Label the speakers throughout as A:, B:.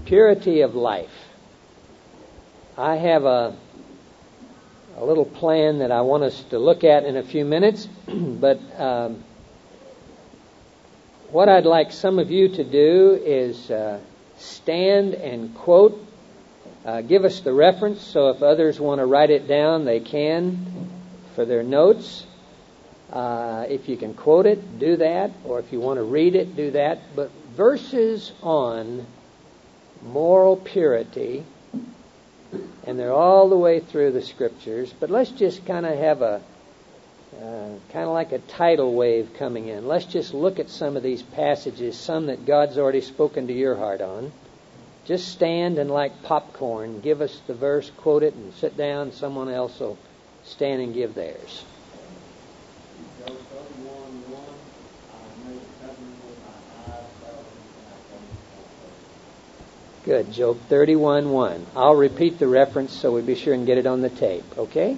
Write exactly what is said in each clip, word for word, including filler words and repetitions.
A: Purity of life. I have a, a little plan that I want us to look at in a few minutes, but um, what I'd like some of you to do is uh, stand and quote. Uh, give us the reference, so if others want to write it down, they can for their notes. Uh, if you can quote it, do that. Or if you want to read it, do that. But verses on moral purity, and they're all the way through the Scriptures. But let's just kind of have a, uh, kind of like a tidal wave coming in. Let's just look at some of these passages, some that God's already spoken to your heart on. Just stand and, like popcorn, give us the verse, quote it, and sit down. Someone else will stand and give theirs. Good. Job thirty-one one. I'll repeat the reference so we be sure and get it on the tape. Okay?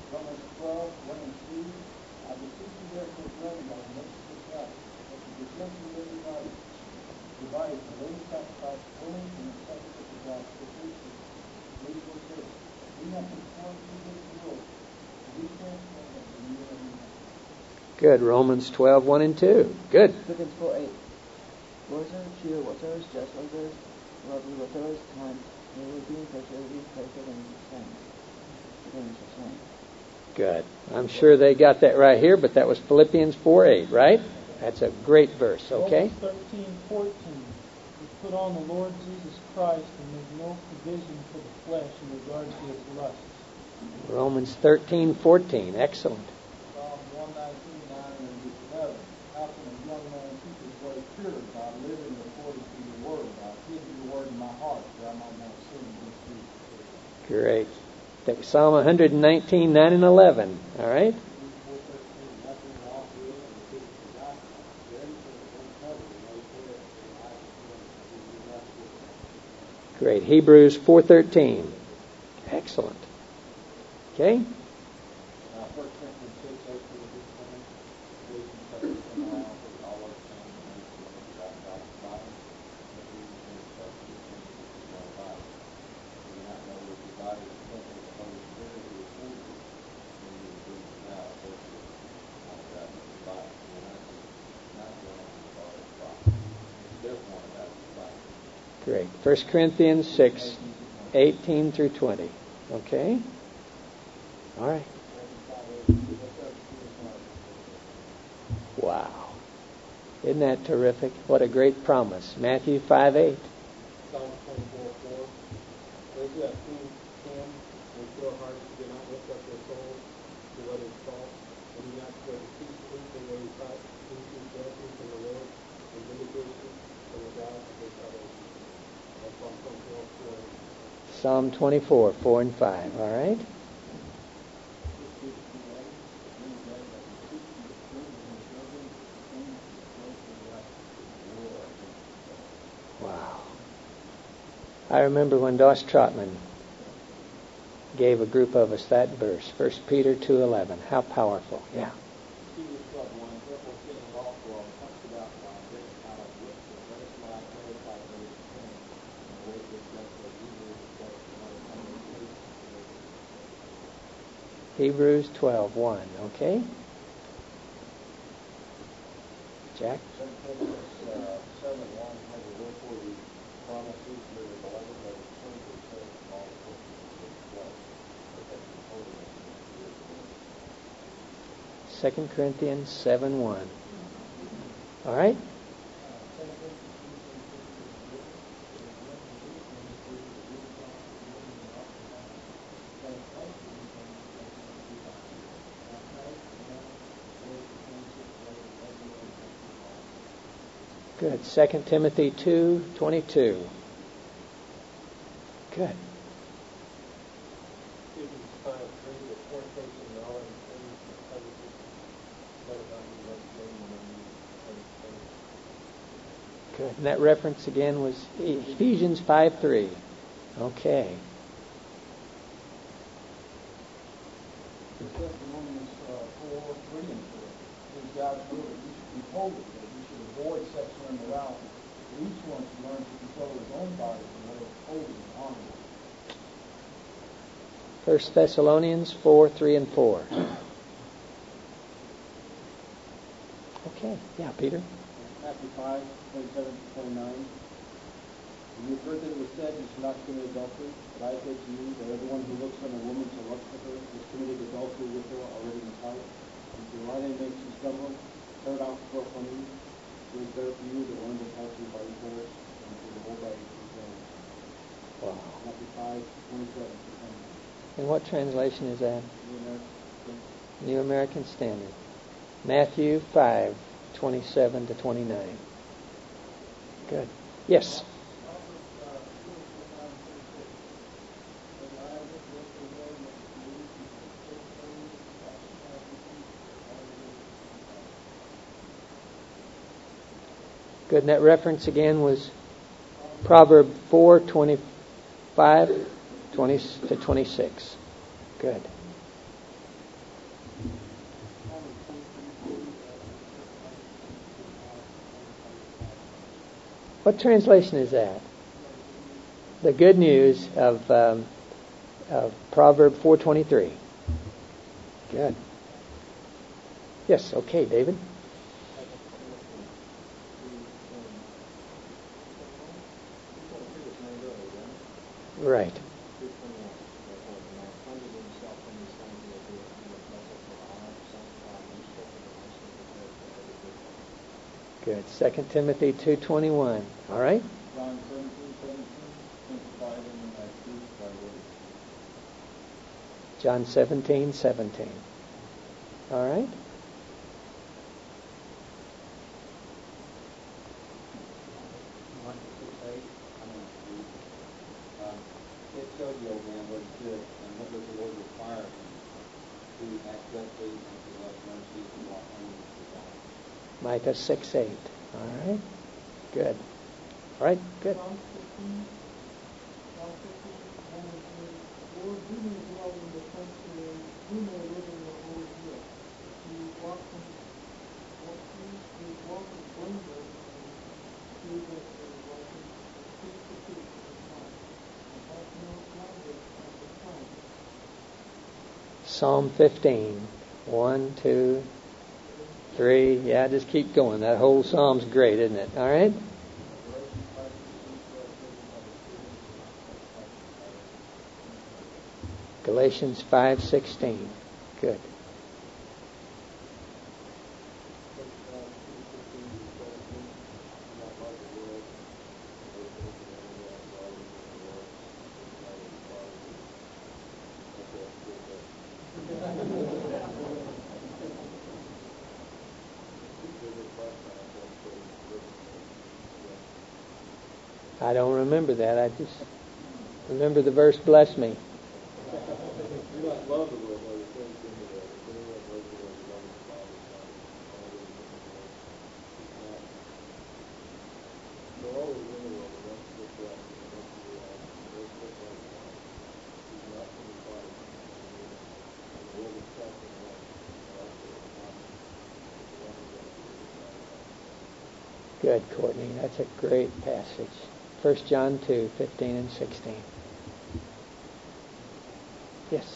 A: Good. Romans twelve one and two. Good.
B: Philippians four eight. Whatever is true, whatever is just, whatever is lovely, whatever is kind, there will be perfectly perfect and saint.
A: Good. I'm sure they got that right here, but that was Philippians four eight, right? That's a great verse, okay?
C: Romans thirteen fourteen. We put on the Lord Jesus Christ and make no provision for the flesh in regard to his lusts.
A: Romans thirteen fourteen. Excellent.
C: Psalm one nineteen nine and eleven. How can a young man keep his way pure by living according to your word? I hid your word in my heart that I might not sin against you.
A: Great. Psalm one nineteen nine and eleven. All right? Great. Hebrews four thirteen. Excellent. Okay? Great. First Corinthians six eighteen through twenty. Okay? All right. Wow. Isn't that terrific? What a great promise. Matthew five eight.
C: Psalm twenty-four four. Those who have seen him with pure hearts do not lift up their souls to what is false, and do not swear deceitfully in their sight, who seek blessing from the Lord and vindication from the God of their salvation. That's Psalm twenty-four four.
A: Psalm twenty-four four and five. All right? Wow. I remember when Doss Trotman gave a group of us that verse, First Peter two eleven. How powerful. Yeah. Hebrews twelve one. Okay? Jack? Second Corinthians seven one. All right? Good. Second Timothy two twenty-two. Good. Good. And that reference again was Ephesians five three. Okay.
C: Romans four three and four. It is God's will that you should be holy, that you should avoid sexual immorality. Each one should learn to control his own body in
A: First Thessalonians four, three, and four. Okay. Yeah, Peter.
C: Matthew five, twenty-seven to twenty-nine. You have heard that it was said, you shall not commit adultery. But I say to you that everyone who looks on a woman to lust for her has committed adultery with her already in his heart. And if your right hand makes you stumble, tear it off from you. It is better for you that one of them pass you by the force than for the whole body to be damned.
A: Wow.
C: Matthew five, twenty-seven to twenty-nine.
A: And what translation is that?
C: New American Standard.
A: New American Standard. Matthew five, twenty-seven to twenty-nine. Good. Yes. Good. And that reference again was Proverb four, twenty-five, twenty to twenty-six. Good. What translation is that? The good news of, um, of Proverb four twenty-three. Good. Yes. Okay, David. Right. Good. Second Timothy two twenty-one. All right.
C: John seventeen, seventeen, sanctify them in thy truth, thy word.
A: John seventeen, seventeen. All right.
C: It showed the old man what he did and what does the Lord require him to act justly and to love mercy and walk humbly with God.
A: Micah six, eight. All right. Good. All right. Good.
D: Psalm fifteen, Psalm fifteen, one and three. Lord, who may dwell in the sanctuary? Who may live in the holy hill? He walks in, he walks blameless and do that is righteous, and keeps the peace in his heart, and has no slander of the tongue.
A: Psalm fifteen. One, two, three. Yeah, just keep going. That whole psalm's great, isn't it? All right. Galatians five sixteen. Good. I don't remember that. I just remember the verse, bless me.
C: Do not love the world, or the things in the world. If anyone loves the world, he loves the Father, Son, and all that is in the world. So always in the world, the rest of the flesh, and the rest of the life, and those that love God, is not from the Father, and the world itself is one, and also the Father, the one who loves the Father.
A: Good, Courtney. That's a great passage. First John two, fifteen and sixteen. Yes.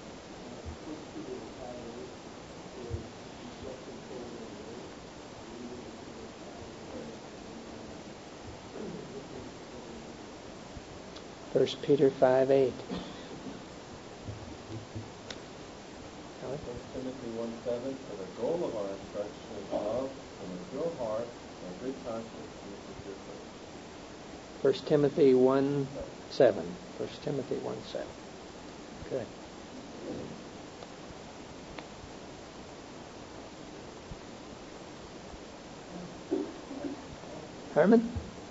A: First Peter five, eight.
C: First Timothy one seven, for the goal of our instruction is love and a pure heart and a good conscience and a sincere faith.
A: First Timothy one seven. First Timothy one seven. Good. Herman?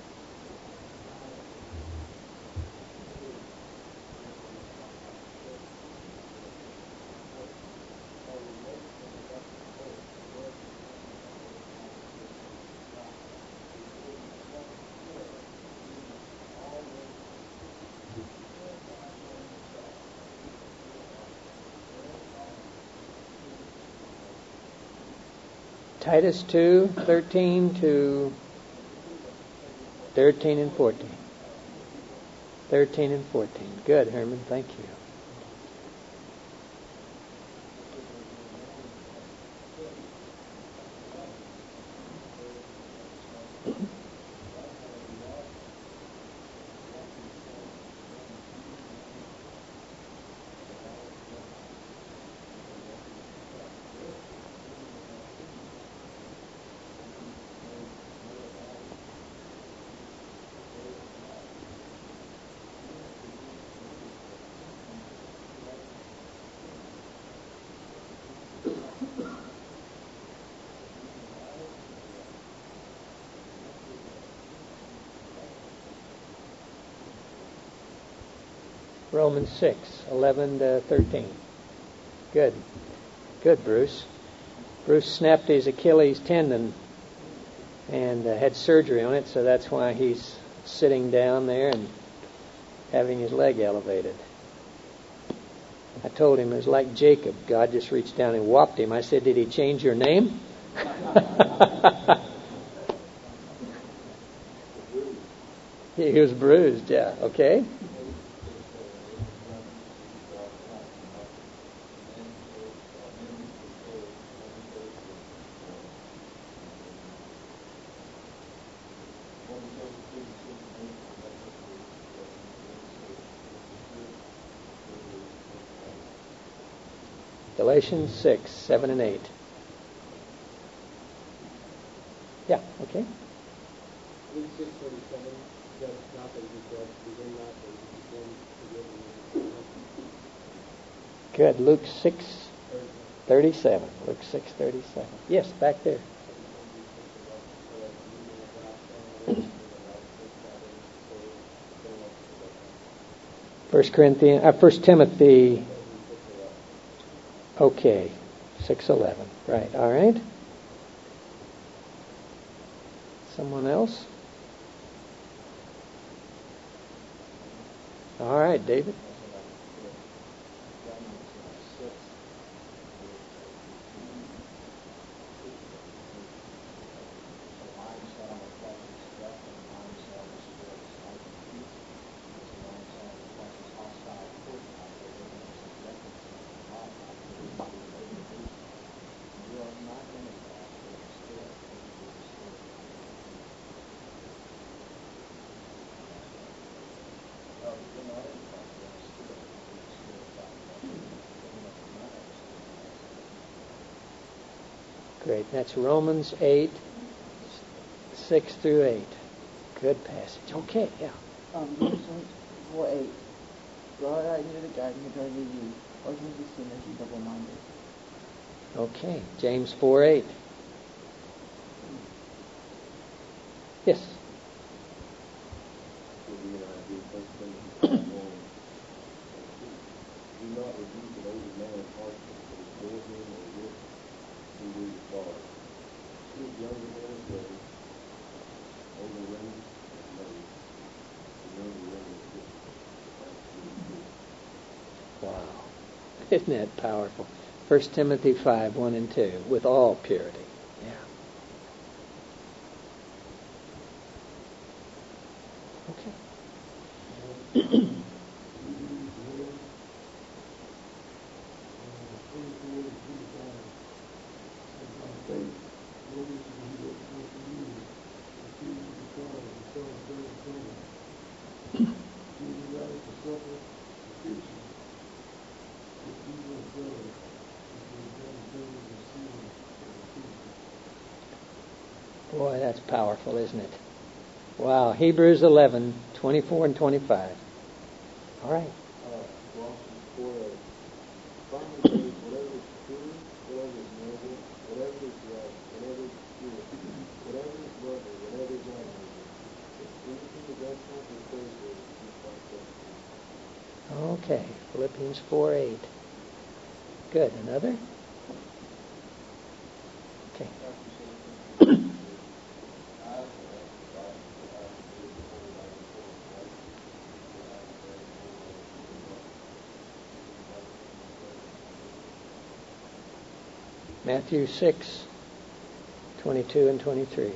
A: Titus two, thirteen to thirteen and fourteen. thirteen and fourteen. Good, Herman. Thank you. Romans six, eleven to thirteen. Good. Good, Bruce. Bruce snapped his Achilles tendon and uh, had surgery on it, so that's why he's sitting down there and having his leg elevated. I told him it was like Jacob. God just reached down and whopped him. I said, did he change your name? He was bruised, yeah. Okay. Galatians six, seven and eight. Yeah, okay.
C: Luke six thirty-seven, just not that you said, begin not that you begin to give.
A: Good. Luke six thirty-seven. Luke six thirty-seven. Yes, back there. First Corinthians, uh, First Timothy. Okay, six eleven. Right. All right. Someone else? All right, David. Great. That's Romans eight, six through eight. Good passage. Okay, yeah.
B: Um, James four eight. God, I knew the God who does you, or can you sin as you double-minded?
A: Okay, James four eight. Yes.
E: Do not rebuke an older man harshly, but exhort him or whip who will depart. Speak younger men as brothers, older women as mothers, and younger women as sisters.
A: Wow. Isn't that powerful? First Timothy five, one and two, with all purity. Yeah. Okay. Boy, that's powerful, isn't it? Wow. Hebrews eleven, twenty-four and twenty-five. All right.
E: Uh, Colossians four eight. Finally, brothers, whatever is true, whatever is noble, whatever is right, whatever is pure, whatever is lovely, whatever is honorable, if anything is excellent or praiseworthy, think like that.
A: Okay. Philippians four eight. Good. Another? Okay. Matthew six, twenty-two and twenty-three.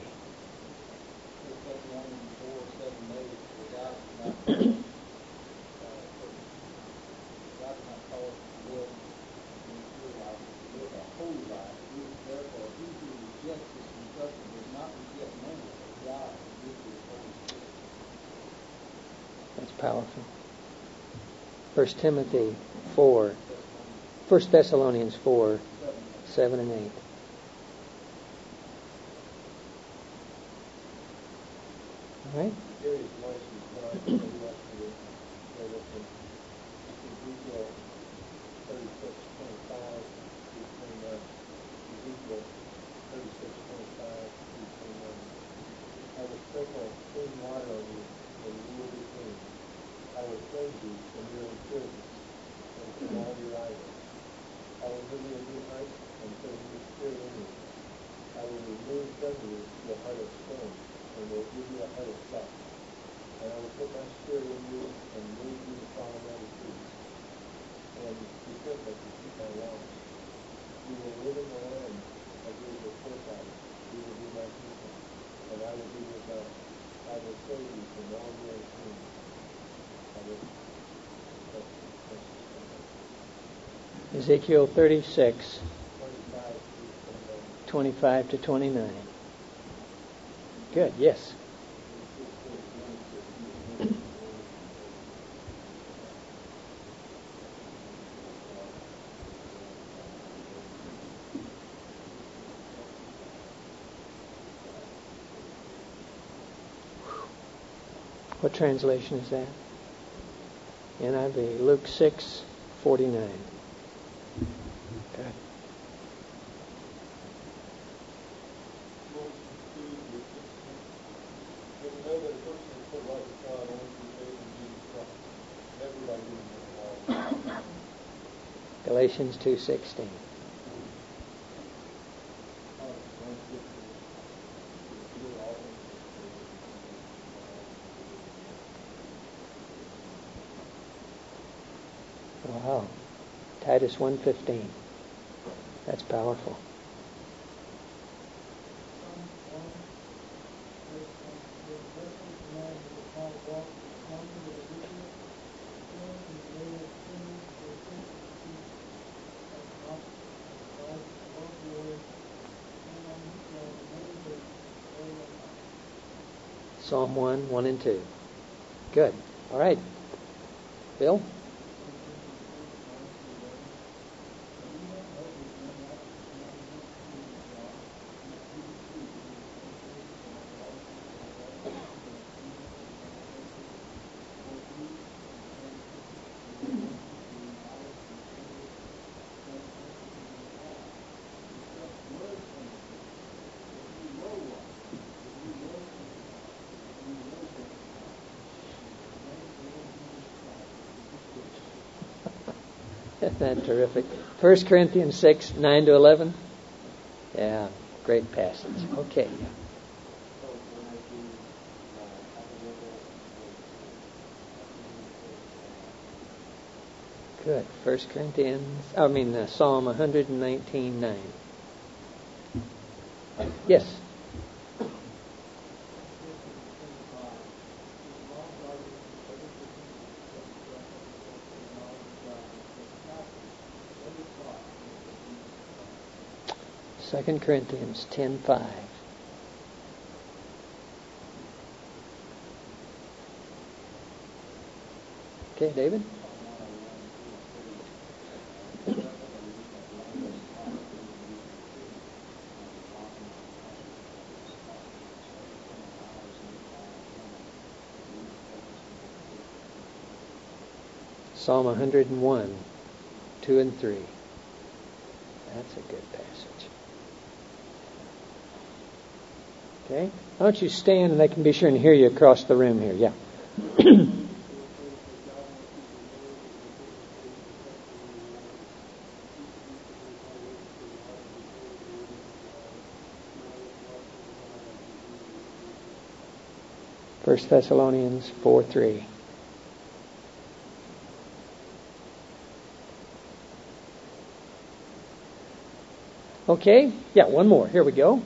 A: That's powerful. First Timothy four, First Thessalonians four, seven and eight. All right.
E: I will sprinkle clean water on you, and you will be clean. I will cleanse you from your impurity. you the heart of stone, and will give you a heart of flesh. And I will put my spirit in you, and move you to follow my decrees, and be perfect to keep my laws. You will live in the land I gave your forefathers. You will be my people, and I will be your God. I will save you from all your enemies. I will protect you.
A: Ezekiel thirty-six,
E: twenty-five through
A: twenty-five to twenty-nine. Good, yes. What translation is that? N I V, Luke six, forty-nine. Good. Galatians two sixteen. Wow. Titus one fifteen. That's powerful. Psalm one, one and two. Good. All right. Bill? Isn't that terrific? First Corinthians six, nine to eleven. Yeah, great passage. Okay. Good. First Corinthians, I mean uh, Psalm one nineteen, nine. Yes. Second Corinthians ten five. Okay, David? Psalm one hundred one, two and three. That's a good passage. Okay? Why don't you stand and I can be sure and hear you across the room here. Yeah. First Thessalonians four three. Okay? Yeah, one more. Here we go.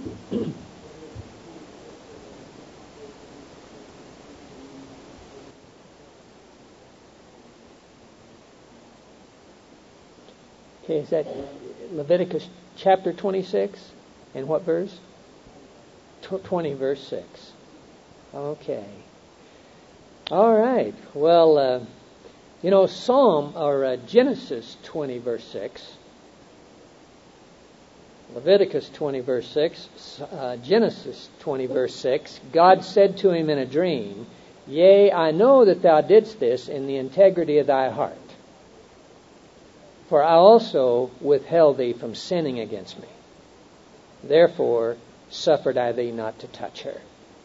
A: Okay, is that Leviticus chapter twenty-six? And what verse? twenty, verse six. Okay. All right. Well, uh, you know, Psalm, or uh, Genesis twenty, verse six. Leviticus twenty, verse six. Uh, Genesis twenty, verse six. God said to him in a dream, "Yea, I know that thou didst this in the integrity of thy heart. For I also withheld thee from sinning against me. Therefore suffered I thee not to touch her."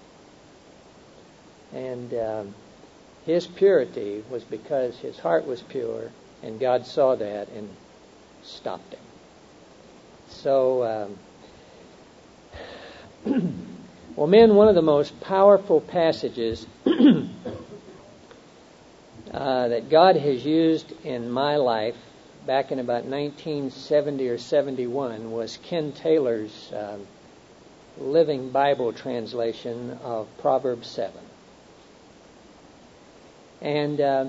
A: And um, his purity was because his heart was pure, and God saw that and stopped him. So, um, Well, men, one of the most powerful passages uh, that God has used in my life back in about nineteen seventy or seventy-one was Ken Taylor's uh, Living Bible translation of Proverbs seven. And uh,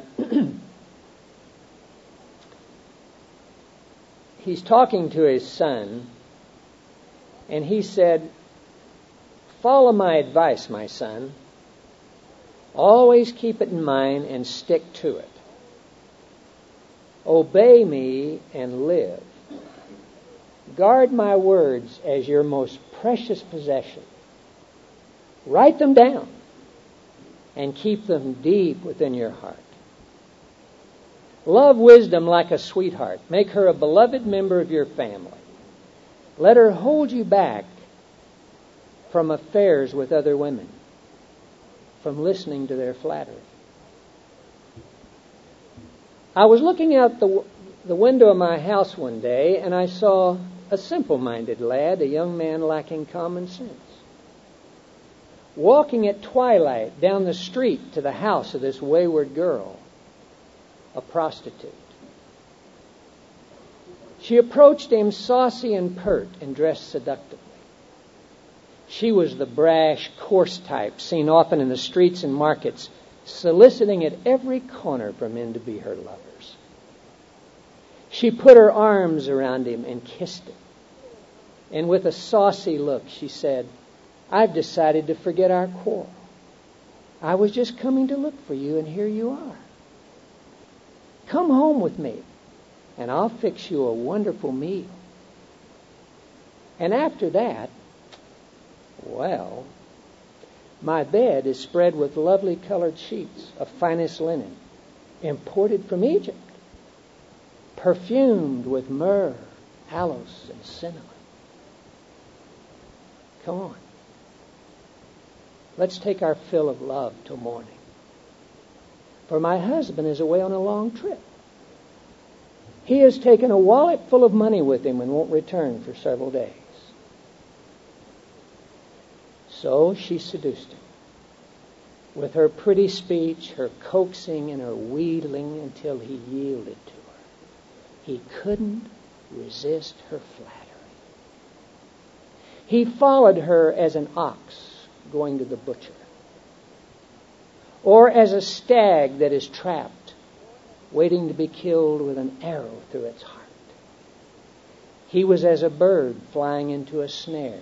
A: he's talking to his son, and he said, "Follow my advice, my son. Always keep it in mind and stick to it. Obey me and live. Guard my words as your most precious possession. Write them down and keep them deep within your heart. Love wisdom like a sweetheart. Make her a beloved member of your family. Let her hold you back from affairs with other women, from listening to their flattery." I was looking out the, the window of my house one day, and I saw a simple-minded lad, a young man lacking common sense, walking at twilight down the street to the house of this wayward girl, a prostitute. She approached him saucy and pert and dressed seductively. She was the brash, coarse type seen often in the streets and markets, soliciting at every corner for men to be her lovers. She put her arms around him and kissed him. And with a saucy look, she said, "I've decided to forget our quarrel. I was just coming to look for you, and here you are. Come home with me, and I'll fix you a wonderful meal. And after that, well, my bed is spread with lovely colored sheets of finest linen, imported from Egypt, perfumed with myrrh, aloes, and cinnamon. Come on. Let's take our fill of love till morning. For my husband is away on a long trip. He has taken a wallet full of money with him and won't return for several days." So she seduced him with her pretty speech, her coaxing, and her wheedling until he yielded to her. He couldn't resist her flattery. He followed her as an ox going to the butcher, or as a stag that is trapped, waiting to be killed with an arrow through its heart. He was as a bird flying into a snare,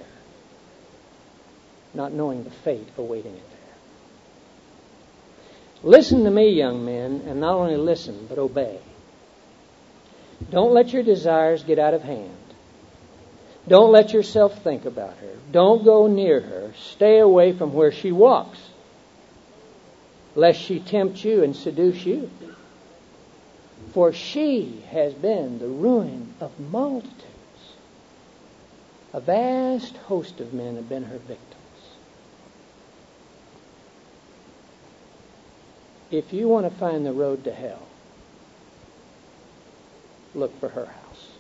A: not knowing the fate awaiting it there. Listen to me, young men, and not only listen, but obey. Don't let your desires get out of hand. Don't let yourself think about her. Don't go near her. Stay away from where she walks, lest she tempt you and seduce you. For she has been the ruin of multitudes. A vast host of men have been her victims. If you want to find the road to hell, look for her house.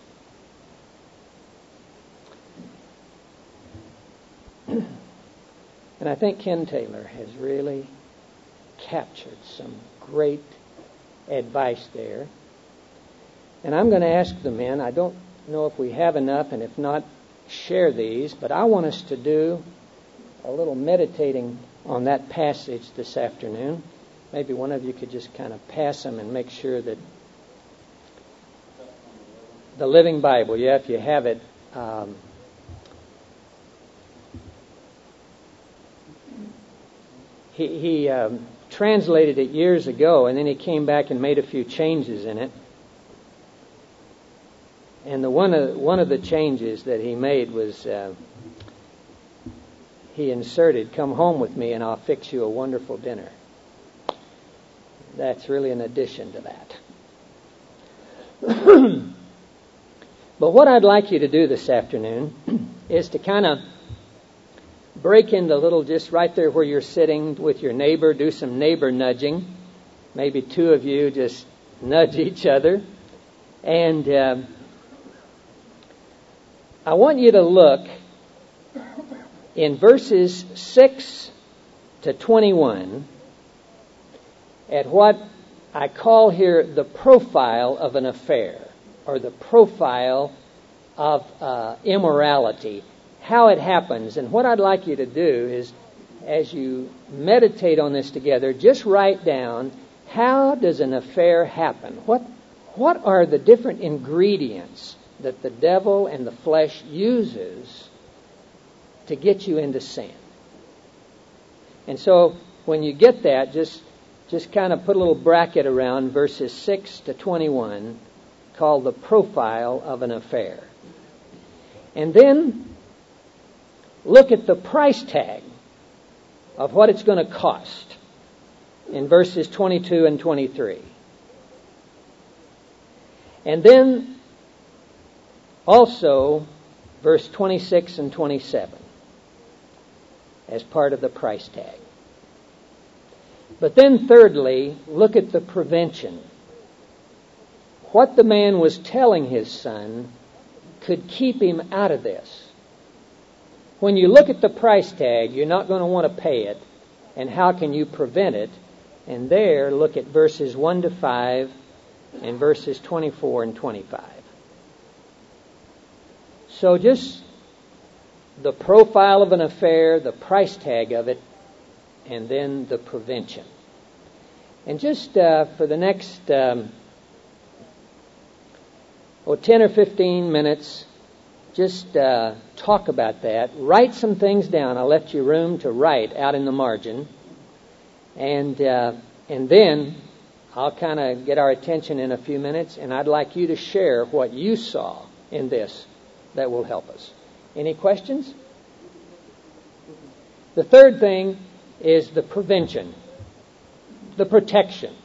A: And I think Ken Taylor has really captured some great advice there. And I'm going to ask the men, I don't know if we have enough, and if not, share these, but I want us to do a little meditating on that passage this afternoon. Maybe one of you could just kind of pass them and make sure that the Living Bible, yeah, if you have it. Um, he he um, translated it years ago, and then he came back and made a few changes in it. And the one of one of the changes that he made was uh, he inserted, "Come home with me, and I'll fix you a wonderful dinner." That's really an addition to that. But what I'd like you to do this afternoon is to kind of break into a little, just right there where you're sitting with your neighbor, do some neighbor nudging. Maybe two of you just nudge each other. And uh, I want you to look in verses six to twenty-one at what I call here the profile of an affair, or the profile of uh, immorality, how it happens. And what I'd like you to do is, as you meditate on this together, just write down, how does an affair happen? What, what are the different ingredients that the devil and the flesh uses to get you into sin? And so when you get that, just just kind of put a little bracket around verses six to twenty-one called the profile of an affair. And then look at the price tag of what it's going to cost in verses twenty-two and twenty-three. And then also verse twenty-six and twenty-seven as part of the price tag. But then thirdly, look at the prevention. What the man was telling his son could keep him out of this. When you look at the price tag, you're not going to want to pay it. And how can you prevent it? And there, look at verses one to five and verses twenty-four and twenty-five. So just the profile of an affair, the price tag of it, and then the prevention. And just uh, for the next um, oh, ten or fifteen minutes, just uh, talk about that. Write some things down. I'll left you room to write out in the margin. And, uh, and then I'll kind of get our attention in a few minutes, and I'd like you to share what you saw in this that will help us. Any questions? The third thing is the prevention, the protection.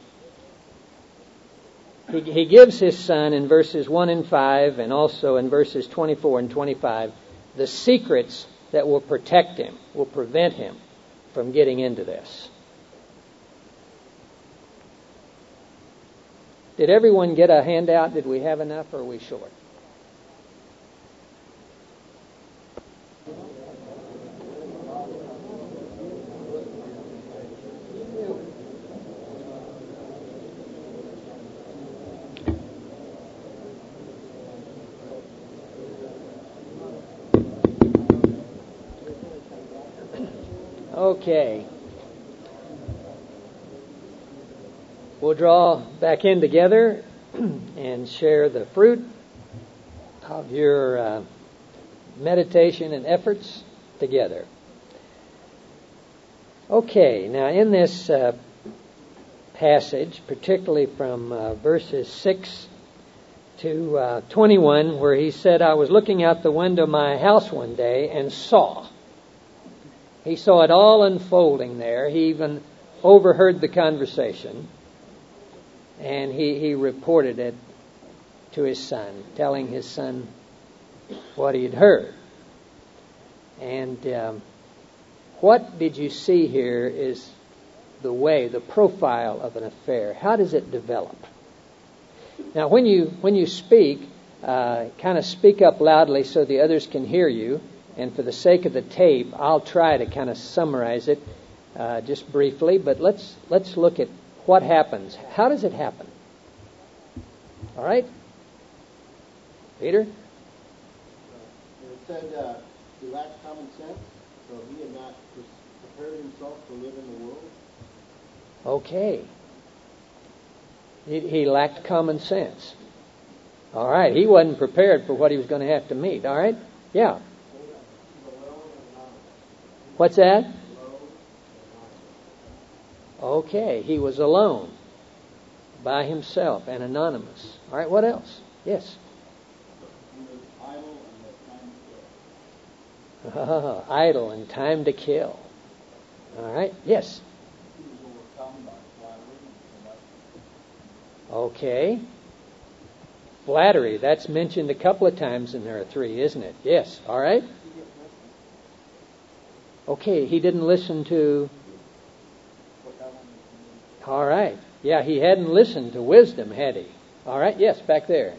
A: He, he gives his son in verses one and five, and also in verses twenty-four and twenty-five, the secrets that will protect him, will prevent him from getting into this. Did everyone get a handout? Did we have enough, or are we short? Okay. We'll draw back in together and share the fruit of your uh, meditation and efforts together. Okay, now in this uh, passage, particularly from uh, verses six to uh, twenty-one, where he said, I was looking out the window of my house one day and saw. He saw it all unfolding there. He even overheard the conversation. And he, he reported it to his son, telling his son what he had heard. And um, what did you see here is the way, the profile of an affair. How does it develop? Now, when you when you speak, uh, kind of speak up loudly so the others can hear you. And for the sake of the tape, I'll try to kind of summarize it uh, just briefly. But let's let's look at what happens. How does it happen? All right? Peter?
E: It said uh, he lacked common sense, so he had not prepared himself to live in the world.
A: Okay. He, he lacked common sense. All right. He wasn't prepared for what he was going to have to meet. All right? Yeah. What's that? Okay. He was alone, by himself, and anonymous. All right. What else? Yes.
E: He was idle and had time to kill.
A: Oh, idle and time to kill. All right. Yes.
E: He was overcome by flattery and seduction.
A: Okay. Flattery. That's mentioned a couple of times in there are three, isn't it? Yes. All right. Okay. He didn't listen to... All right. Yeah, he hadn't listened to wisdom, had he? All right. Yes, back there.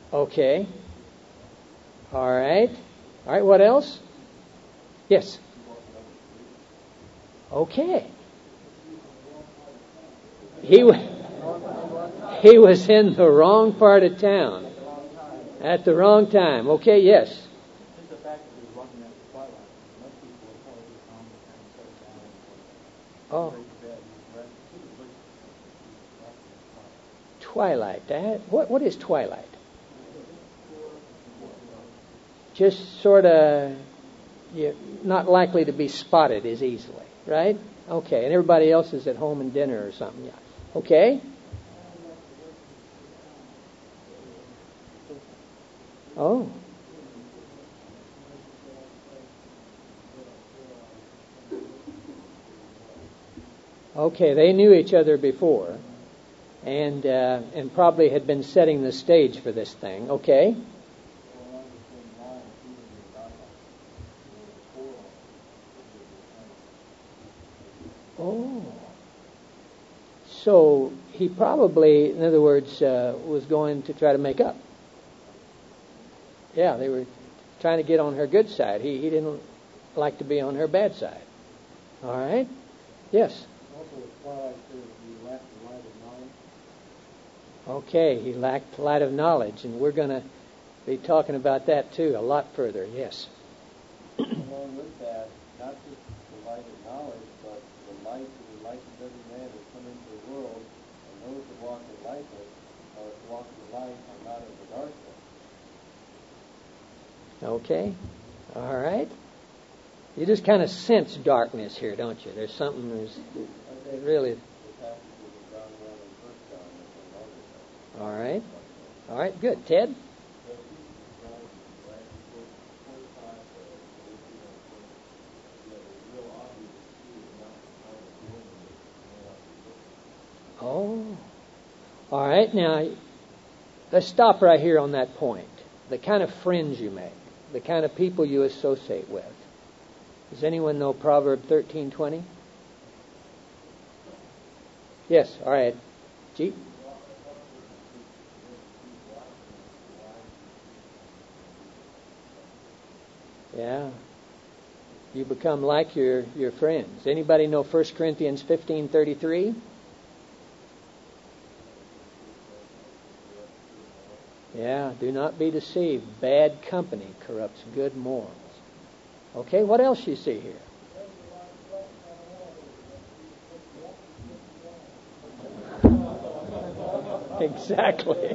A: Okay. All right. All right, what else? Yes. Okay. He was, he was in the wrong part of town at the wrong time. Okay, yes.
E: Just the fact that he was walking after twilight. Most people would probably be home and settle down and
A: Oh,
E: break the bed and rest. He was looking at
A: twilight. That, what, what is twilight? Just sort of, you're not likely to be spotted as easily, right? Okay, and everybody else is at home and dinner or something. Yeah. Okay. Oh. Okay, they knew each other before, and uh, and probably had been setting the stage for this thing. Okay. Oh. So he probably, in other words, uh, was going to try to make up. Yeah, they were trying to get on her good side. He he didn't like to be on her bad side. All right. Yes.
E: Also, with twilight, he lacked the light of knowledge.
A: Okay, he lacked light of knowledge, and we're going to be talking about that too a lot further. Yes.
E: Along with that, not just the light of knowledge, but the light that enlightens every man that come into the world, and those that walk in lightness or walk in light are not of the darkness.
A: Okay. All right. You just kind of sense darkness here, don't you? There's something there's really. All right. All right. Good. Ted? Oh. All right. Now, let's stop right here on that point. The kind of friends you make, the kind of people you associate with. Does anyone know Proverb thirteen twenty? Yes. All right. G? Yeah. You become like your, your friends. Anybody know First Corinthians fifteen thirty-three? Yeah, do not be deceived. Bad company corrupts good morals. Okay, what else you see here? Exactly.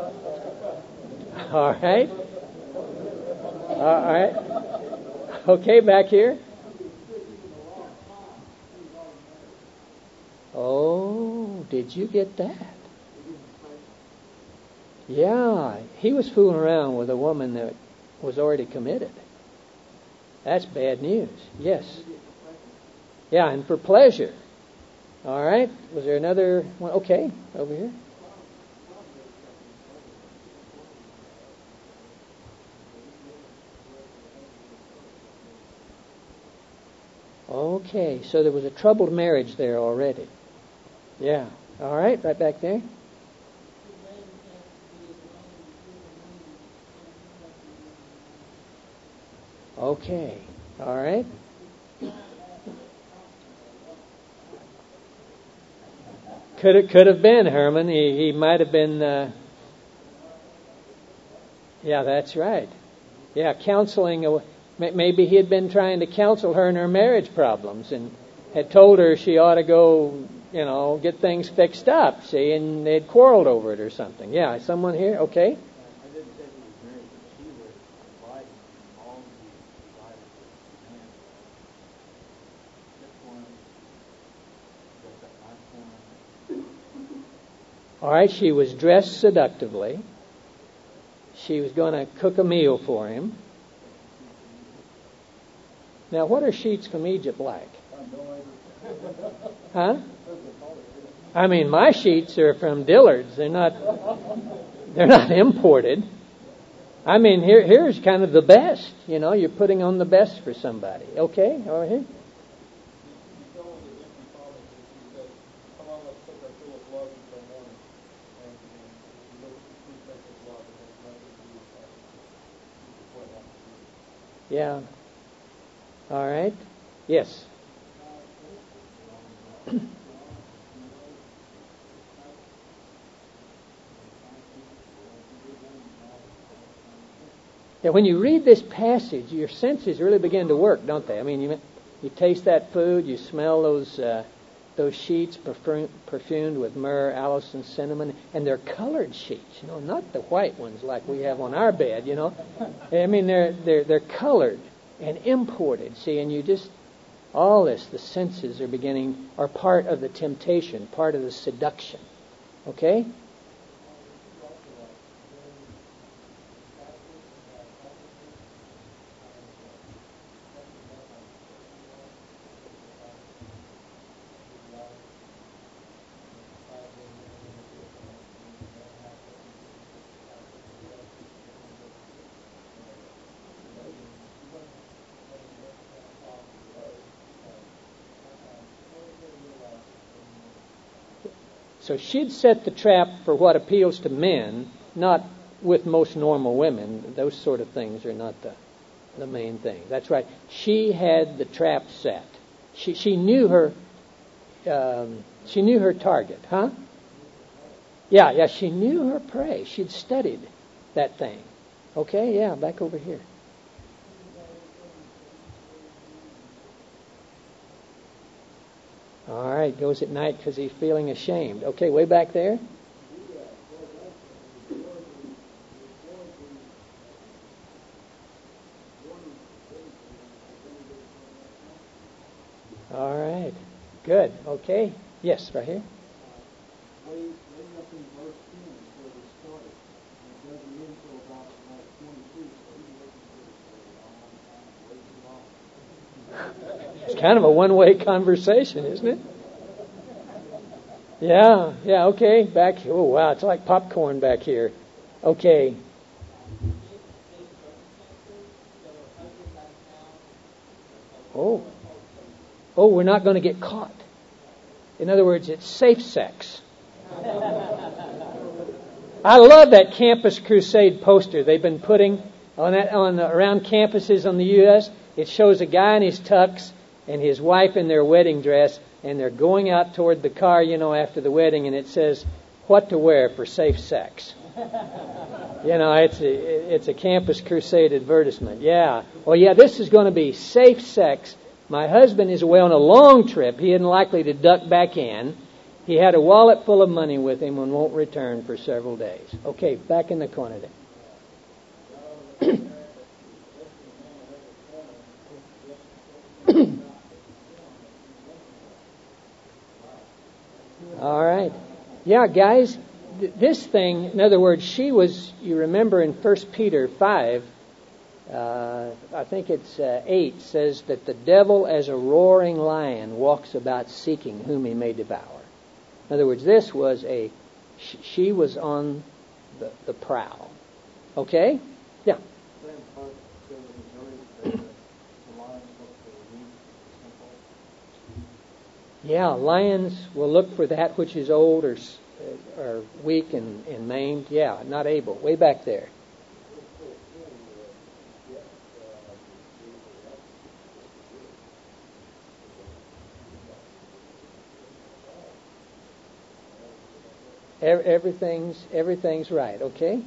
A: All right. All right. Okay, back here. Oh, did you get that? Yeah, he was fooling around with a woman that was already committed. That's bad news. Yes. Yeah, and for pleasure. All right. Was there another one? Okay, over here. Okay, so there was a troubled marriage there already. Yeah. All right, right back there. Okay. All right. Could it could have been Herman? He he might have been. Uh, yeah, that's right. Yeah, counseling. A, maybe he had been trying to counsel her in her marriage problems and had told her she ought to go, you know, get things fixed up. See, and they'd quarreled over it or something. Yeah, someone here. Okay.
E: I didn't say he was married, but she was divided from all the divided man. This one, just that last one.
A: All right, she was dressed seductively. She was going to cook a meal for him. Now, what are sheets from Egypt like? Huh? I mean, my sheets are from Dillard's. They're not. They're not imported. I mean, here here's kind of the best. You know, you're putting on the best for somebody. Okay, over here. Yeah. All right. Yes. Yeah, when you read this passage, your senses really begin to work, don't they? I mean, you you taste that food, you smell those uh, those sheets perfume, perfumed with myrrh, aloes, and cinnamon, and they're colored sheets, you know, not the white ones like we have on our bed, you know. I mean, they're they're they're colored and imported. See, and you just all this, the senses are beginning, are part of the temptation, part of the seduction. Okay. So she'd set the trap for what appeals to men, not with most normal women. Those sort of things are not the the main thing. That's right. She had the trap set. She she knew her um, she knew her target, huh? Yeah, yeah. She knew her prey. She'd studied that thing. Okay, yeah. Back over here. All right, goes at night because he's feeling ashamed. Okay, way back there. All right, good. Okay, yes, right here.
E: Way, way up in verse ten is where we started. And it doesn't end until about like twenty-two, so he's looking for it a long time, way too long.
A: It's kind of a one-way conversation, isn't it? Yeah, yeah, okay. Back, oh wow, it's like popcorn back here. Okay. Oh. Oh, we're not going to get caught. In other words, it's safe sex. I love that Campus Crusade poster they've been putting on that on the, around campuses on the U S It shows a guy in his tux and his wife in their wedding dress, and they're going out toward the car, you know, after the wedding, and it says, "What to wear for safe sex." You know, it's a, it's a Campus Crusade advertisement. Yeah. Well, yeah, this is going to be safe sex. My husband is away on a long trip. He isn't likely to duck back in. He had a wallet full of money with him and won't return for several days. Okay, back in the corner there. All right. Yeah, guys, th- this thing, in other words, she was, you remember in First Peter five, uh, I think it's uh, eight, says that the devil as a roaring lion walks about seeking whom he may devour. In other words, this was a, sh- she was on the, the prowl. Okay? Yeah. Yeah, lions will look for that which is old or, or weak and, and maimed. Yeah, not able. Way back there. Everything's everything's right. Okay.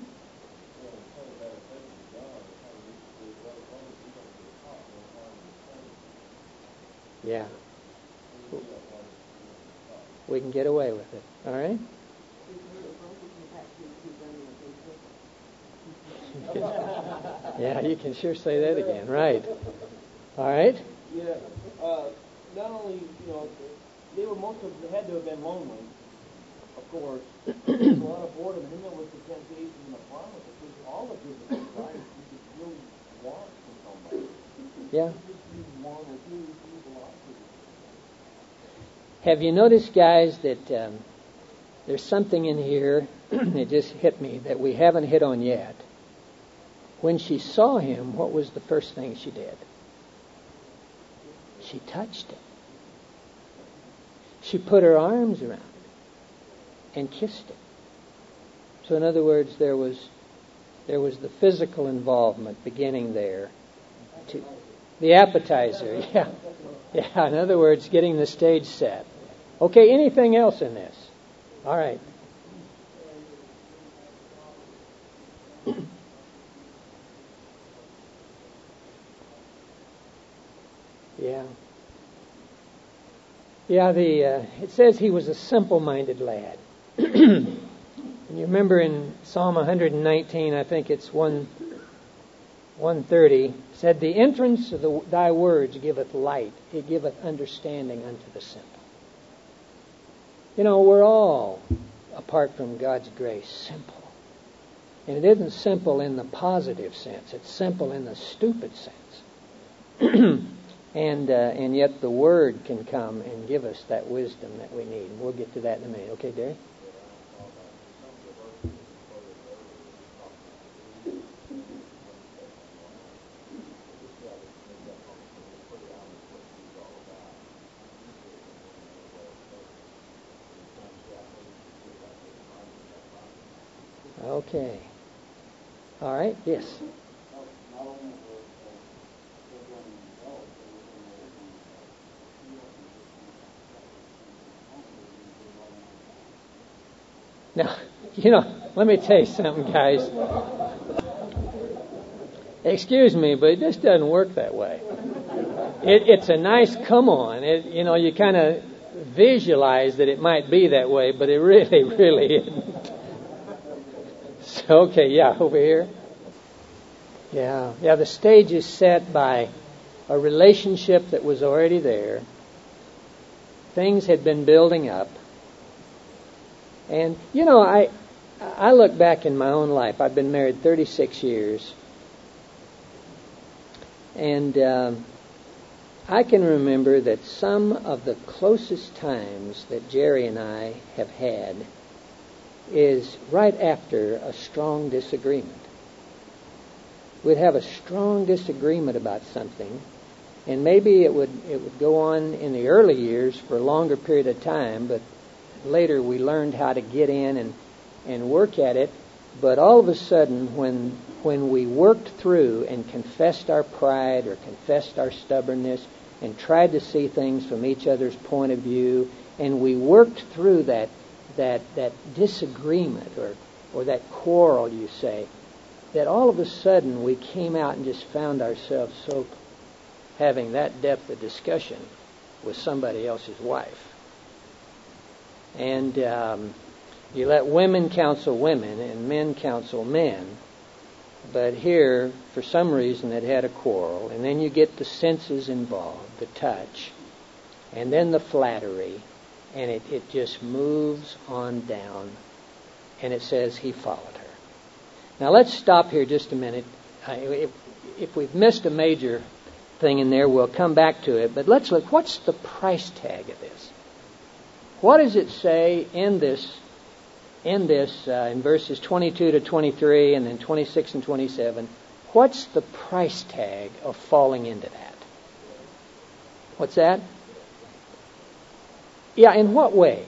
A: Yeah. We can get away with it. All right? Yeah, you can sure say that again. Right. All right?
C: Yeah. Uh, not only, you know, they were most of them had to have been lonely, of course. There was a lot of boredom, and then there was the temptation and the promise. Because all of this is right. You could really want from somebody.
A: Yeah.
C: You want or two, you belong to.
A: Have you noticed, guys, that um, there's something in here, it just hit me, that we haven't hit on yet. When she saw him, what was the first thing she did? She touched him. She put her arms around him and kissed him. So in other words, there was there was the physical involvement beginning there. To, the appetizer, yeah. Yeah, in other words, getting the stage set. Okay, anything else in this? All right. Yeah. Yeah, the uh, it says he was a simple-minded lad. And you remember in Psalm one nineteen, I think it's one thirty, said, "The entrance of the, thy words giveth light, it giveth understanding unto the simple." You know, we're all, apart from God's grace, simple. And it isn't simple in the positive sense. It's simple in the stupid sense. and uh, and yet the Word can come and give us that wisdom that we need. We'll get to that in a minute. Okay, Derek? Okay. All right. Yes. Now, you know, let me tell you something, guys. Excuse me, but it just doesn't work that way. It, it's a nice come on. It, you know, you kind of visualize that it might be that way, but it really, really isn't. So, okay, yeah, over here. Yeah, yeah, the stage is set by a relationship that was already there. Things had been building up. And, you know, I I look back in my own life. I've been married thirty-six years. And um, I can remember that some of the closest times that Jerry and I have had is right after a strong disagreement. We'd have a strong disagreement about something, and maybe it would it would go on in the early years for a longer period of time, but later we learned how to get in and, and work at it. But all of a sudden, when when we worked through and confessed our pride or confessed our stubbornness and tried to see things from each other's point of view, and we worked through that that that disagreement or or that quarrel, you say, that all of a sudden we came out and just found ourselves so having that depth of discussion with somebody else's wife. And um, you let women counsel women and men counsel men. But here, for some reason, it had a quarrel. And then you get the senses involved, the touch, and then the flattery. And it, it just moves on down. And it says he followed her. Now let's stop here just a minute. Uh, if, if we've missed a major thing in there, we'll come back to it. But let's look, what's the price tag of this? What does it say in this, in this, uh, in verses twenty-two to twenty-three and then twenty-six and twenty-seven? What's the price tag of falling into that? What's that? Yeah, in what way?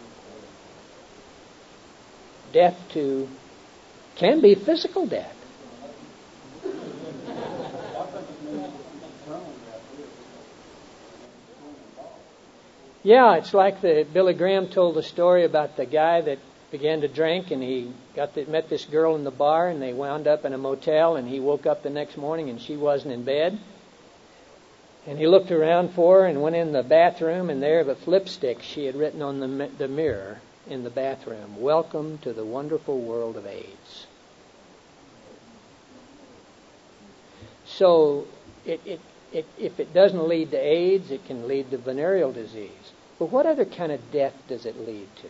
A: Death to, can be physical death. Yeah, it's like the Billy Graham told the story about the guy that began to drink, and he got the, met this girl in the bar, and they wound up in a motel, and he woke up the next morning and she wasn't in bed. And he looked around for her and went in the bathroom, and there with lipstick she had written on the, the mirror in the bathroom, "Welcome to the wonderful world of AIDS." So it, it It, if it doesn't lead to AIDS, it can lead to venereal disease. But what other kind of death does it lead to?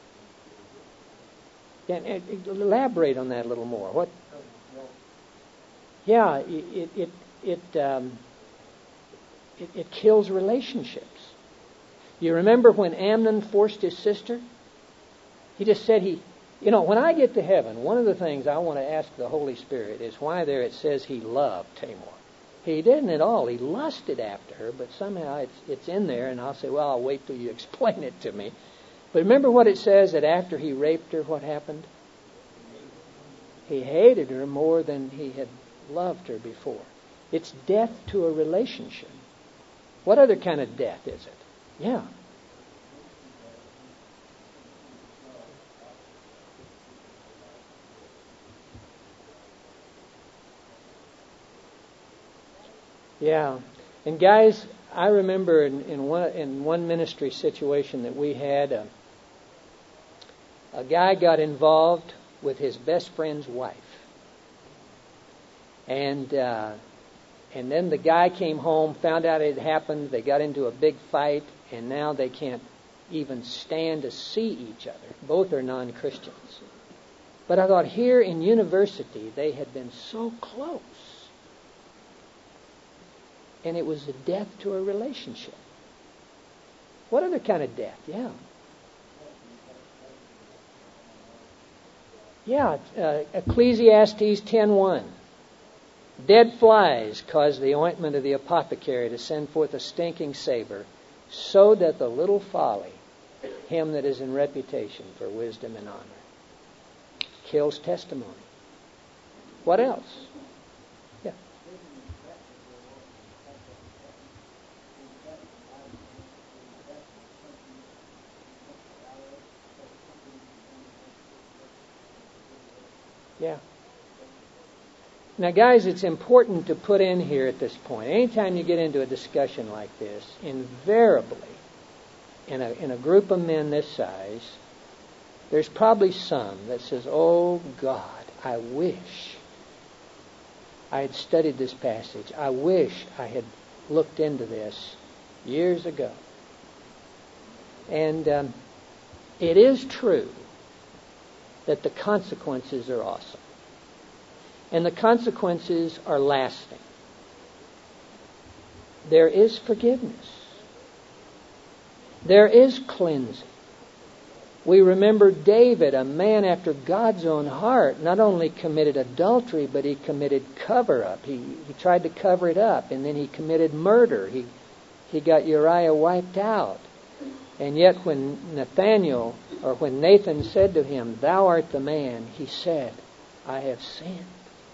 A: Yeah, elaborate on that a little more. What? Yeah, it it it um, it, it kills relationships. You remember when Amnon forced his sister? He just said he, you know, when I get to heaven, one of the things I want to ask the Holy Spirit is why there it says he loved Tamar. He didn't at all. He lusted after her, but somehow it's it's in there, and I'll say, well, I'll wait till you explain it to me. But remember what it says, that after he raped her, what happened? He hated her more than he had loved her before. It's death to a relationship. What other kind of death is it? Yeah. Yeah. And guys, I remember in, in one in one ministry situation that we had, a, a guy got involved with his best friend's wife. And uh, and then the guy came home, found out it had happened, they got into a big fight, and now they can't even stand to see each other. Both are non-Christians. But I thought, here in university, they had been so close. And it was a death to a relationship. What other kind of death? Yeah. Yeah, uh, Ecclesiastes ten one. Dead flies cause the ointment of the apothecary to send forth a stinking savor, so that the little folly, him that is in reputation for wisdom and honor, kills testimony. What else? Yeah. Yeah. Now, guys, it's important to put in here at this point, anytime you get into a discussion like this, invariably, in a, in a group of men this size, there's probably some that says, oh, God, I wish I had studied this passage. I wish I had looked into this years ago. And um, it is true that the consequences are awesome. And the consequences are lasting. There is forgiveness. There is cleansing. We remember David, a man after God's own heart, not only committed adultery, but he committed cover-up. He, he tried to cover it up, and then he committed murder. He, he got Uriah wiped out. And yet when Nathaniel, or when Nathan said to him, "Thou art the man," he said, "I have sinned."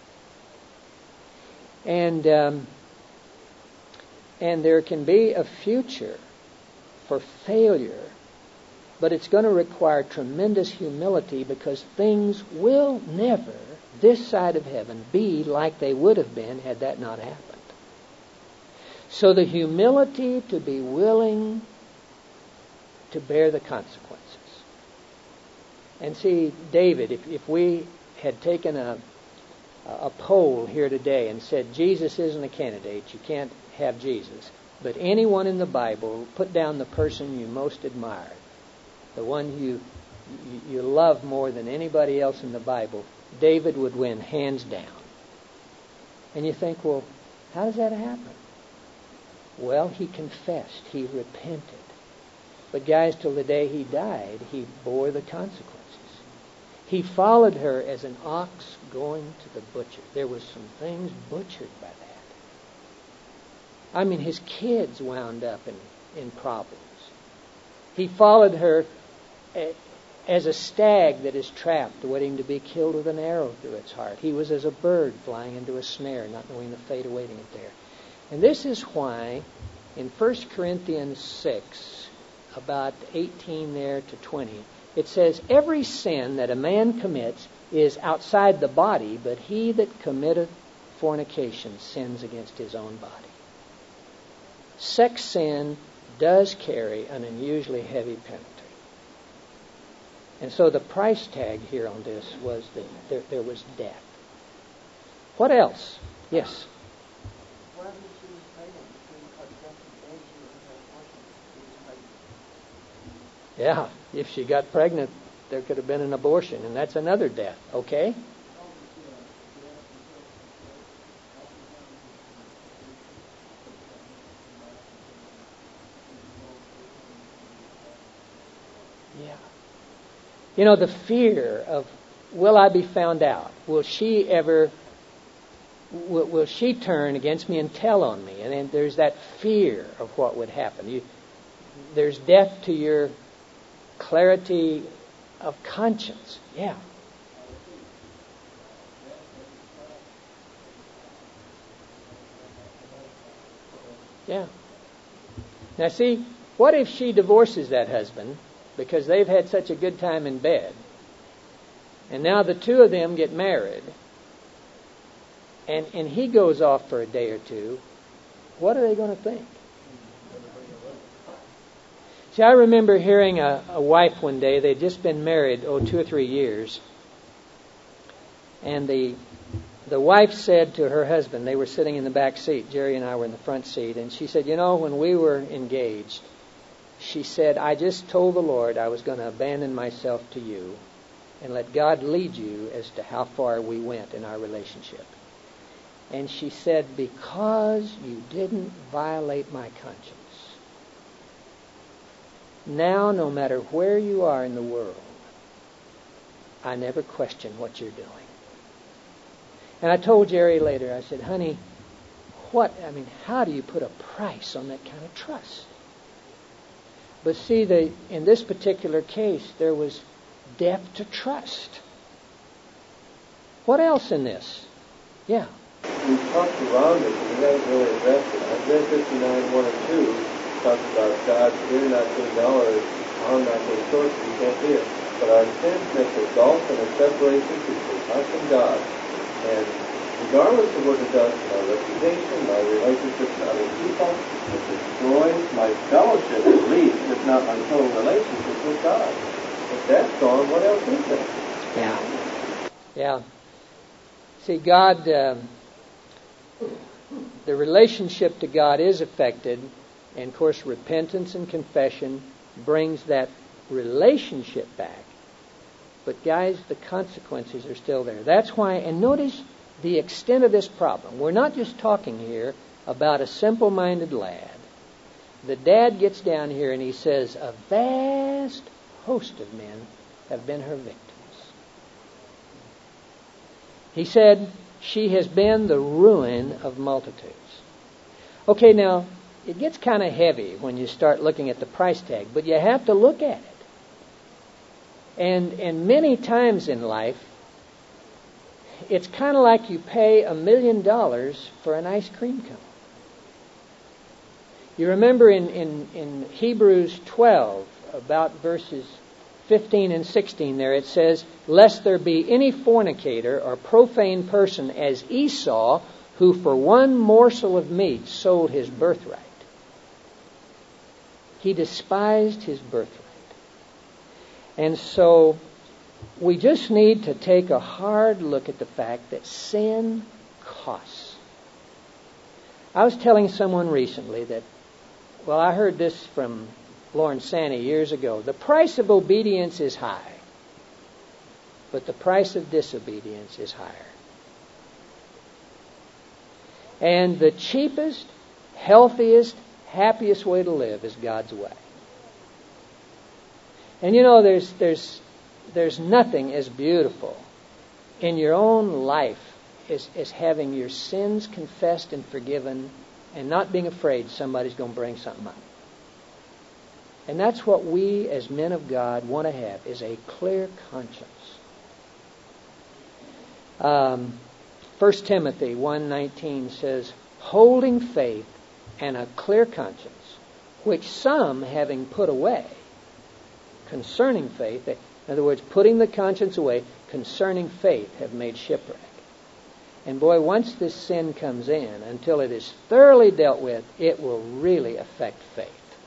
A: And um, and there can be a future for failure, but it's going to require tremendous humility, because things will never, this side of heaven, be like they would have been had that not happened. So the humility to be willing to bear the consequences. And see, David, if, if we had taken a a poll here today and said, Jesus isn't a candidate, you can't have Jesus, but anyone in the Bible, put down the person you most admire, the one you you love more than anybody else in the Bible, David would win hands down. And you think, well, how does that happen? Well, he confessed, he repented. But guys, till the day he died, he bore the consequences. He followed her as an ox going to the butcher. There was some things butchered by that. I mean, his kids wound up in, in problems. He followed her as a stag that is trapped, waiting to be killed with an arrow through its heart. He was as a bird flying into a snare, not knowing the fate awaiting it there. And this is why in First Corinthians six, about eighteen there to twenty, it says, every sin that a man commits is outside the body, but he that committeth fornication sins against his own body. Sex sin does carry an unusually heavy penalty. And so the price tag here on this was that there, there was death. What else? Yes?
B: What if she was pregnant between conception and she was an abortion? She was pregnant.
A: Yeah, if she got pregnant, there could have been an abortion, and that's another death. Okay? Yeah. You know, the fear of, will I be found out? Will she ever, will, will she turn against me and tell on me? And then there's that fear of what would happen. You, there's death to your clarity of conscience. Yeah. Yeah. Now see, what if she divorces that husband because they've had such a good time in bed, and now the two of them get married, and, and he goes off for a day or two? What are they going to think? See, I remember hearing a, a wife one day. They'd just been married, oh, two or three years. And the the wife said to her husband, they were sitting in the back seat, Jerry and I were in the front seat, and she said, you know, when we were engaged, she said, I just told the Lord I was going to abandon myself to you and let God lead you as to how far we went in our relationship. And she said, because you didn't violate my conscience, now, no matter where you are in the world, I never question what you're doing. And I told Jerry later, I said, honey, what, I mean, how do you put a price on that kind of trust? But see, the, in this particular case, there was depth to trust. What else in this? Yeah.
E: We talked around it, and we haven't really addressed it. Isaiah fifty-nine, one and two talks about God's ear not being dull or his arm not being short, so you can't hear. But our sins make a gulf and a separation between us and God. And regardless of what it does to my reputation, my relationships to other people, it destroys my fellowship, at least, if not my total relationship with God. If that's gone, what else is there?
A: Yeah. Yeah. See, God, um, the relationship to God is affected, and of course repentance and confession brings that relationship back. But guys, the consequences are still there. That's why, and notice the extent of this problem. We're not just talking here about a simple-minded lad. The dad gets down here and he says, a vast host of men have been her victims. He said, she has been the ruin of multitudes. Okay, now, it gets kind of heavy when you start looking at the price tag, but you have to look at it. And, and many times in life, it's kind of like you pay a million dollars for an ice cream cone. You remember in, in, in Hebrews twelve, about verses fifteen and sixteen there, it says, lest there be any fornicator or profane person as Esau, who for one morsel of meat sold his birthright. He despised his birthright. And so we just need to take a hard look at the fact that sin costs. I was telling someone recently that, well, I heard this from Lawrence Sanney years ago. The price of obedience is high, but the price of disobedience is higher. And the cheapest, healthiest, happiest way to live is God's way. And you know, there's there's there's nothing as beautiful in your own life as, as having your sins confessed and forgiven and not being afraid somebody's going to bring something up. And that's what we as men of God want to have, is a clear conscience. Um, First Timothy one nineteen says, holding faith and a clear conscience, which some having put away, concerning faith, in other words, putting the conscience away, concerning faith, have made shipwreck. And boy, once this sin comes in, until it is thoroughly dealt with, it will really affect faith.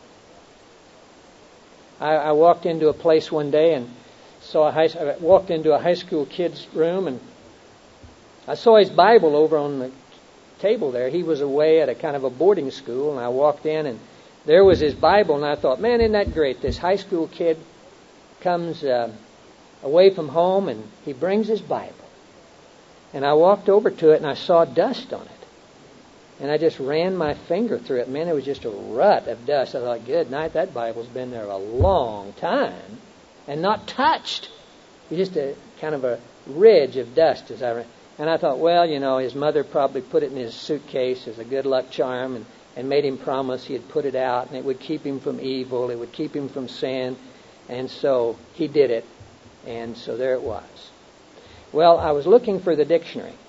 A: I, I walked into a place one day and saw a high, I walked into a high school kid's room, and I saw his Bible over on the table there. He was away at a kind of a boarding school, and I walked in, and there was his Bible, and I thought, man, isn't that great? This high school kid comes uh, away from home, and he brings his Bible. And I walked over to it, and I saw dust on it. And I just ran my finger through it. Man, it was just a rut of dust. I thought, good night, that Bible's been there a long time and not touched. It was just a kind of a ridge of dust as I ran. And I thought, well, you know, his mother probably put it in his suitcase as a good luck charm and, and made him promise he'd put it out, and it would keep him from evil, it would keep him from sin. And so he did it, and so there it was. Well, I was looking for the dictionary,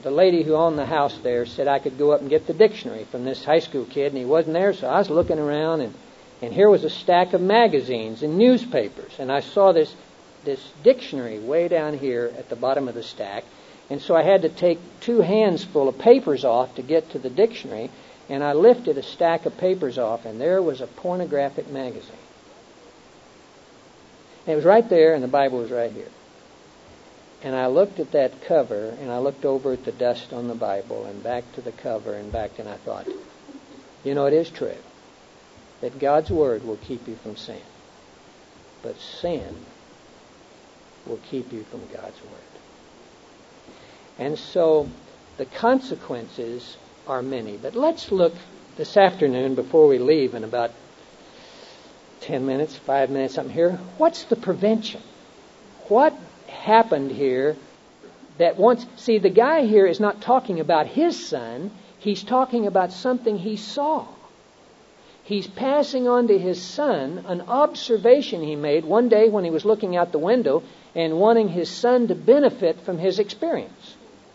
A: the lady who owned the house there said I could go up and get the dictionary from this high school kid, and he wasn't there, so I was looking around, and, and here was a stack of magazines and newspapers, and I saw this this dictionary way down here at the bottom of the stack, and so I had to take two hands full of papers off to get to the dictionary, and I lifted a stack of papers off, and there was a pornographic magazine. And it was right there, and the Bible was right here. And I looked at that cover, and I looked over at the dust on the Bible, and back to the cover, and back, and I thought, you know, it is true that God's Word will keep you from sin. But sin will keep you from God's Word. And so the consequences are many. But let's look this afternoon, before we leave in about ten minutes, five minutes, something here. What's the prevention? What happened here that once... See, the guy here is not talking about his son. He's talking about something he saw. He's passing on to his son an observation he made one day when he was looking out the window and wanting his son to benefit from his experience.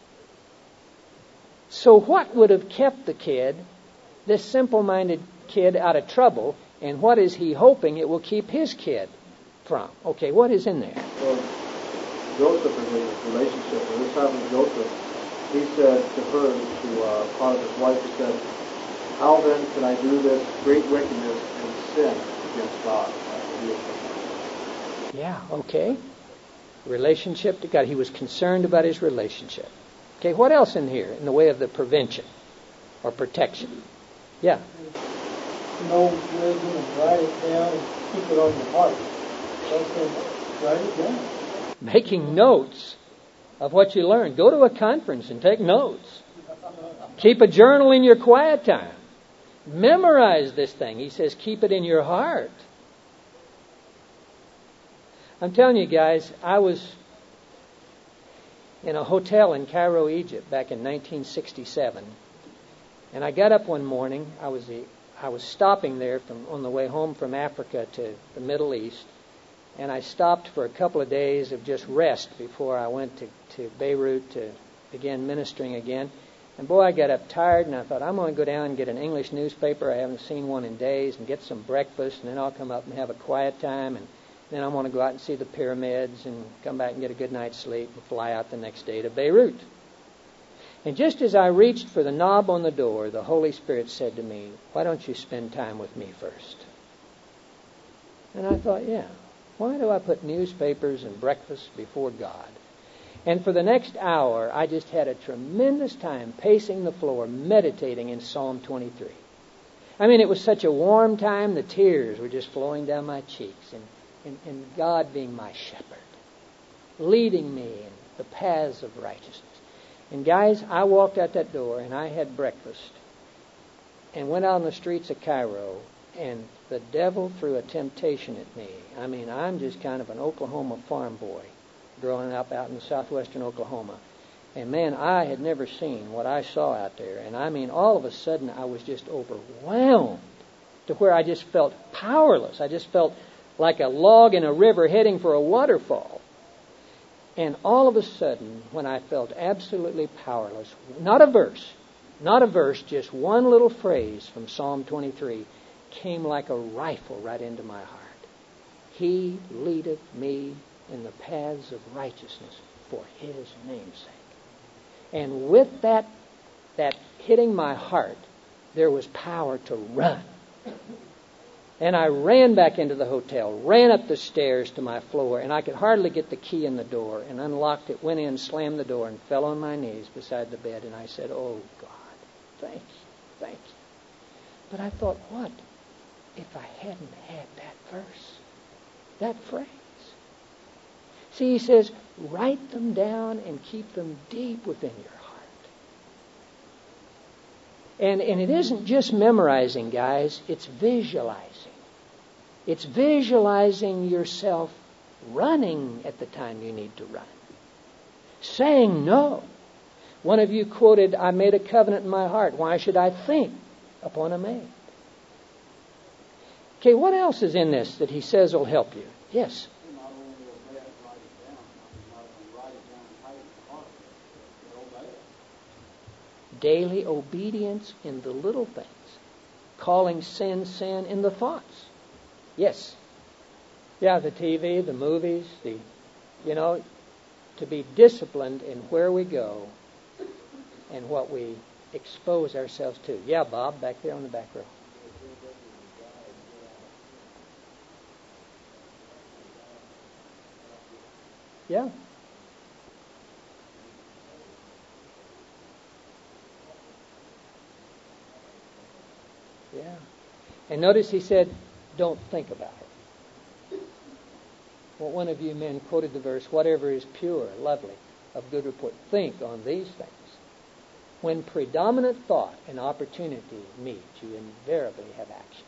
A: So what would have kept the kid, this simple-minded kid, out of trouble, and what is he hoping it will keep his kid from? Okay, what is in there?
E: Well, Joseph in his relationship, when this happened to Joseph, he said to her, to uh, Potiphar's wife, he said, how then can I do this great wickedness and sin against God?
A: Yeah, okay. Relationship to God. He was concerned about his relationship. Okay, what else in here in the way of the prevention or protection? Yeah.
D: No religion and write it down and keep it on your heart. Just write it down.
A: Making notes of what you learned. Go to a conference and take notes. Keep a journal in your quiet time. Memorize this thing. He says keep it in your heart. I'm telling you guys, I was in a hotel in Cairo, Egypt back in nineteen sixty-seven. And I got up one morning. I was the, I was stopping there from on the way home from Africa to the Middle East. And I stopped for a couple of days of just rest before I went to, to Beirut to begin ministering again. And boy, I got up tired, and I thought, I'm going to go down and get an English newspaper. I haven't seen one in days, and get some breakfast, and then I'll come up and have a quiet time, and then I want to go out and see the pyramids and come back and get a good night's sleep and fly out the next day to Beirut. And just as I reached for the knob on the door, the Holy Spirit said to me, why don't you spend time with me first? And I thought, yeah, why do I put newspapers and breakfast before God? And for the next hour, I just had a tremendous time pacing the floor, meditating in Psalm twenty-three. I mean, it was such a warm time, the tears were just flowing down my cheeks, and, and, and God being my shepherd, leading me in the paths of righteousness. And guys, I walked out that door, and I had breakfast, and went out on the streets of Cairo, and the devil threw a temptation at me. I mean, I'm just kind of an Oklahoma farm boy, growing up out in southwestern Oklahoma. And man, I had never seen what I saw out there. And I mean, all of a sudden, I was just overwhelmed to where I just felt powerless. I just felt like a log in a river heading for a waterfall. And all of a sudden, when I felt absolutely powerless, not a verse, not a verse, just one little phrase from Psalm twenty-three came like a rifle right into my heart. He leadeth me in the paths of righteousness for His name's sake. And with that, that hitting my heart, there was power to run. And I ran back into the hotel, ran up the stairs to my floor, and I could hardly get the key in the door, and unlocked it, went in, slammed the door, and fell on my knees beside the bed, and I said, oh God, thank you, thank you. But I thought, what if I hadn't had that verse, that phrase? See, he says, write them down and keep them deep within your heart. And, and it isn't just memorizing, guys. It's visualizing. It's visualizing yourself running at the time you need to run. Saying no. One of you quoted, I made a covenant in my heart. Why should I think upon a maid? Okay, what else is in this that he says will help you? Yes? daily obedience in the little things, calling sin, sin in the thoughts. Yes. Yeah, the T V, the movies, the, you know, to be disciplined in where we go and what we expose ourselves to. Yeah, Bob, back there on the back row. Yeah. Yeah. And notice he said, don't think about it. Well, one of you men quoted the verse, whatever is pure, lovely, of good report, think on these things. When predominant thought and opportunity meet, you invariably have action.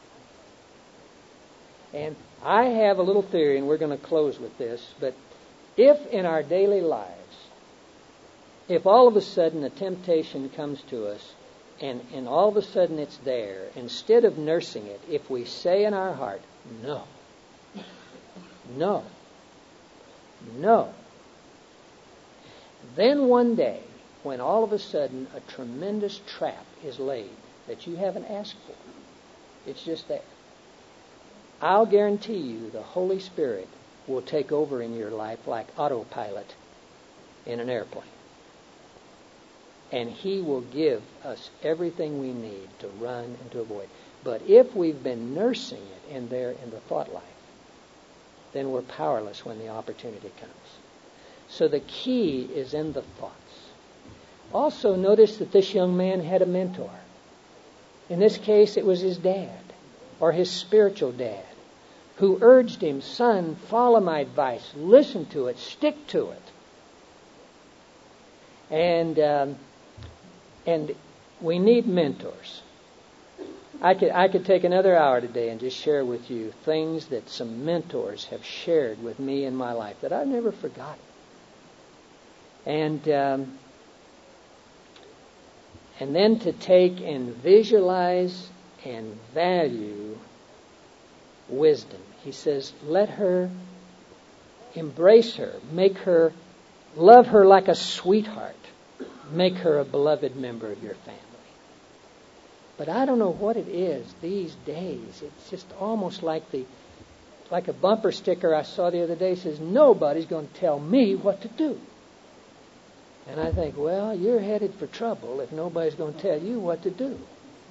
A: And I have a little theory, and we're going to close with this, but if in our daily lives, if all of a sudden a temptation comes to us, and, and all of a sudden it's there, instead of nursing it, if we say in our heart, no, no, no, then one day, when all of a sudden a tremendous trap is laid that you haven't asked for, it's just there, I'll guarantee you the Holy Spirit will take over in your life like autopilot in an airplane. And He will give us everything we need to run and to avoid. But if we've been nursing it in there in the thought life, then we're powerless when the opportunity comes. So the key is in the thoughts. Also notice that this young man had a mentor. In this case, it was his dad, or his spiritual dad, who urged him, son, follow my advice, listen to it, stick to it. And um, and we need mentors. I could I could take another hour today and just share with you things that some mentors have shared with me in my life that I've never forgotten. And um, and then to take and visualize and value wisdom. He says, let her, embrace her, make her, love her like a sweetheart, make her a beloved member of your family. But I don't know what it is these days. It's just almost like the, like a bumper sticker I saw the other day says, nobody's going to tell me what to do. And I think, well, you're headed for trouble if nobody's going to tell you what to do.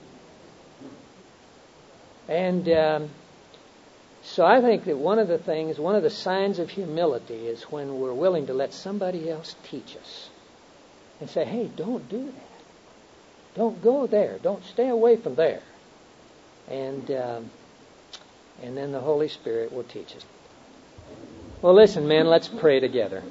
A: And um, so I think that one of the things, one of the signs of humility is when we're willing to let somebody else teach us. And say, hey, don't do that. Don't go there. Don't stay away from there. And um, and then the Holy Spirit will teach us. Well, listen, men, let's pray together.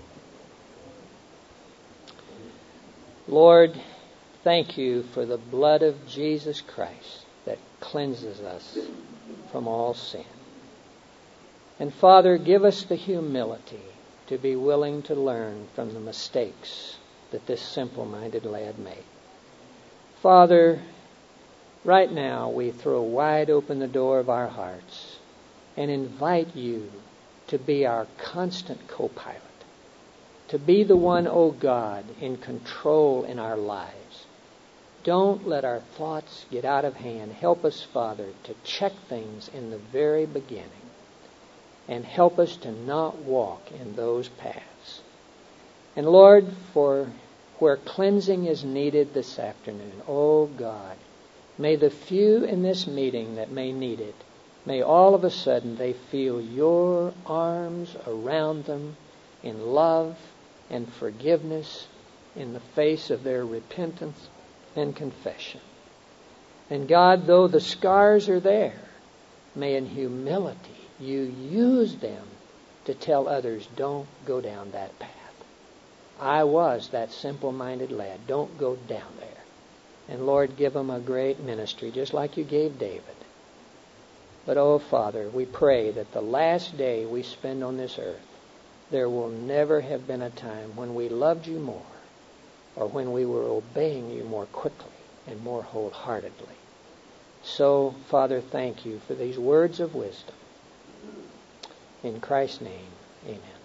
A: Lord, thank you for the blood of Jesus Christ that cleanses us from all sin. And Father, give us the humility to be willing to learn from the mistakes that this simple-minded lad made. Father, right now we throw wide open the door of our hearts and invite you to be our constant co-pilot, to be the one, O God, in control in our lives. Don't let our thoughts get out of hand. Help us, Father, to check things in the very beginning. And help us to not walk in those paths. And Lord, for where cleansing is needed this afternoon, oh God, may the few in this meeting that may need it, may all of a sudden they feel your arms around them in love and forgiveness in the face of their repentance and confession. And God, though the scars are there, may in humility you use them to tell others, don't go down that path. I was that simple-minded lad. Don't go down there. And Lord, give them a great ministry, just like you gave David. But, oh, Father, we pray that the last day we spend on this earth, there will never have been a time when we loved you more or when we were obeying you more quickly and more wholeheartedly. So, Father, thank you for these words of wisdom. In Christ's name, amen.